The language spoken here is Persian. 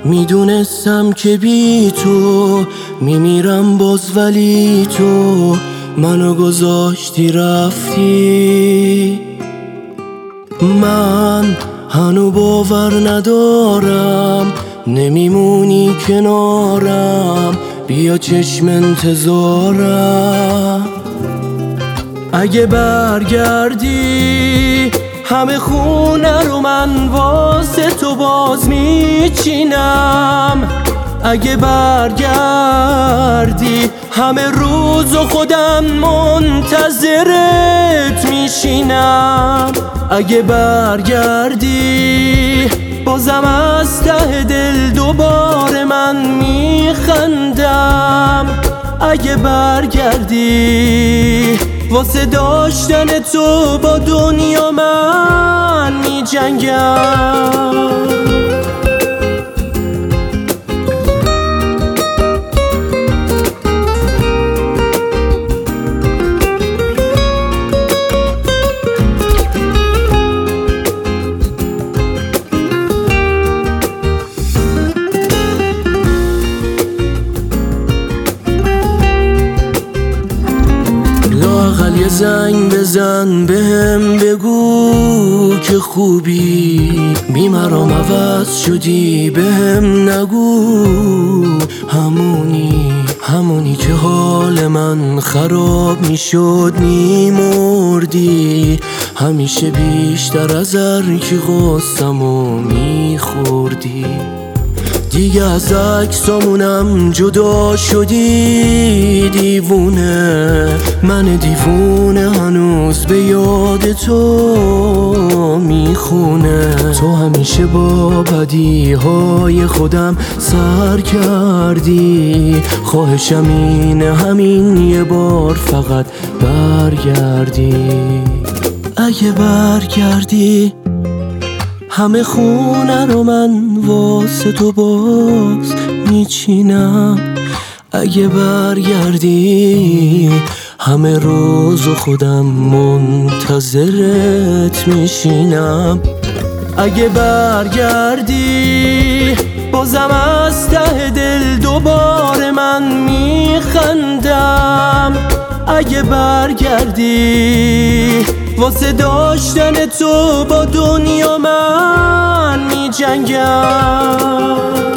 میدونستم که بی تو میمیرم باز، ولی تو منو گذاشتی رفتی. من هنو باور ندارم نمیمونی کنارم، بیا چشم انتظارم. اگه برگردی همه خونه رو من واسه تو باز میچینم. اگه برگردی همه روز خودم منتظرت میشینم. اگه برگردی بازم از ته دل دوباره من میخندم. اگه برگردی واسه داشتن تو با دنیا من میجنگم. لااقل یه زنگ بزن بهم بگو که خوبی، بیمرام عوض شدی بهم نگو. همونی که حال من خراب میشد میمردی، همیشه بیشتر از هر کی غصه‌مو میخوردی. دیگه از عکسامونم جدا شدی دیوونه، من دیوونه هنوز به یاد تو میخونه. تو همیشه با بدیهای خودم سر کردی، خواهشم اینه همین یه بار فقط برگردی. اگه برگردی همه خونه رو من واسه تو باز میچینم. اگه برگردی همه روز خودم منتظرت میشینم. اگه برگردی بازم از ته دل دوباره من میخندم. اگه برگردی واسه داشتن تو با دنیا من میجنگم.